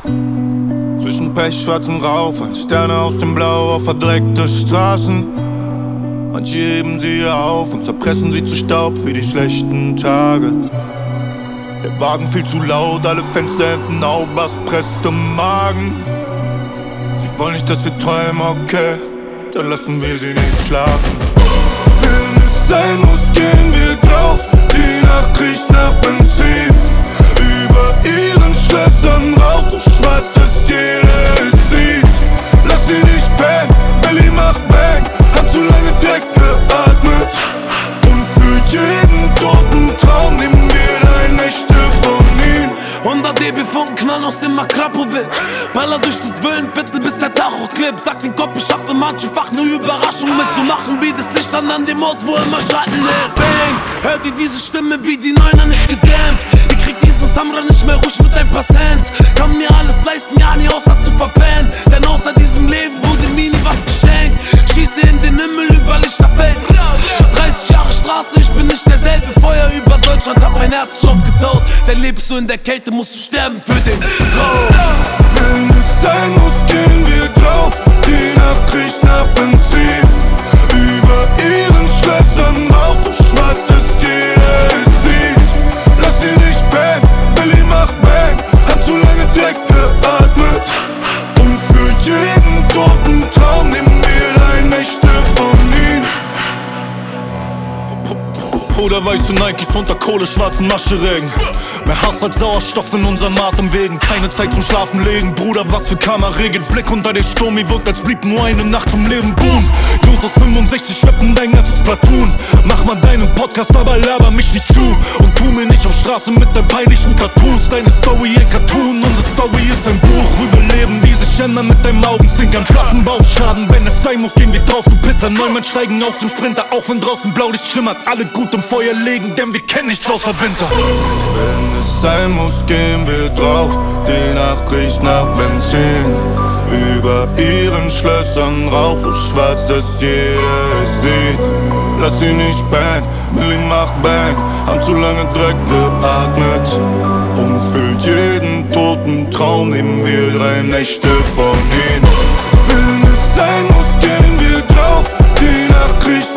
Zwischen pechschwarzem Rauch fallen Sterne aus dem Blau auf verdreckte Straßen. Manche heben sie auf und zerpressen sie zu Staub für die schlechten Tage. Der Wagen viel zu laut, alle Fenster hinten auf, Bass presst im Magen. Sie wollen nicht, dass wir träumen, okay, dann lassen wir sie nicht schlafen. Wenn es sein muss, gehen wir drauf. Die Nacht riecht nach Benzin. Über ihren Schlössern Rauch, so schwarz, dass jeder es sieht. Lass sie nicht pennen, Melly macht Bang, hat zu lange Dreck geatmet. Und für jeden toten Traum nehmen wir deine Nächte von ihnen. 100 dB Funken knallen aus dem Akrapovic. Baller durch das Villenviertel bis der Tacho klippt. Sag den Kopf, ich hab im Manschenfach ne Überraschung mitzumachen. Wie das Licht an dem Ort, wo immer Schatten ist. Bang, hört ihr diese Stimme wie die Neuner nicht gedämpft. Ihr kriegt diesen Samra nicht mehr ruhig mit ein paar Cents. Kann mir alles leisten, ja nie außer zu verpennen. Denn außer diesem Leben wurde mir nie was geschenkt. Schieße in den Himmel über Lichterfeld. 30 Jahre Straße, ich bin nicht derselbe. Feuer über Deutschland, hab mein Herz schon aufgetaut. Denn lebst du in der Kälte, musst du sterben für den Traum. Wenn es sein muss, gehen wir drauf. Die Nacht riecht nach Benzin. Über ihren Schlössern Rauch, so schwarz, dass jeder es sieht. Lass sie nicht pennen, Melly macht Bang, hat zu lange Dreck geatmet. Und für jeden toten Traum nehmen wir deine Nächte von ihnen. Puderweiße Nikes unter kohleschwarzen Ascheregen. Mehr Hass als Sauerstoff in unserem Atemwegen. Keine Zeit zum Schlafen legen, Bruder, was für Karma regelt. Blick unter der Sturm, wie wirkt, als blieb nur eine Nacht zum Leben. Boom, Jungs aus 65 schleppen dein ganzes Platoon. Mach mal deinen Podcast, aber laber mich nicht zu. Und tu mir nicht auf Straße mit deinen peinlichen Cartoons. Deine Story ein Cartoon, unsere Story ist ein Buch. Überleben, die sich ändern mit deinem Augenzwinkern. Plattenbauschaden, wenn es sein muss, gehen wir drauf, du Pisser. Neumann steigen aus dem Sprinter, auch wenn draußen Blaulicht schimmert. Alle gut im Feuer legen, denn wir kennen nichts außer Winter. Wenn es sein muss, gehen wir drauf. Die Nacht riecht nach Benzin. Über ihren Schlössern Rauch, so schwarz, dass jeder es sieht. Lass sie nicht bang, Melly macht Bang, haben zu lange Dreck geatmet. Und für jeden toten Traum nehmen wir 3 Nächte von ihnen. Wenn es sein muss, gehen wir drauf. Die Nacht riecht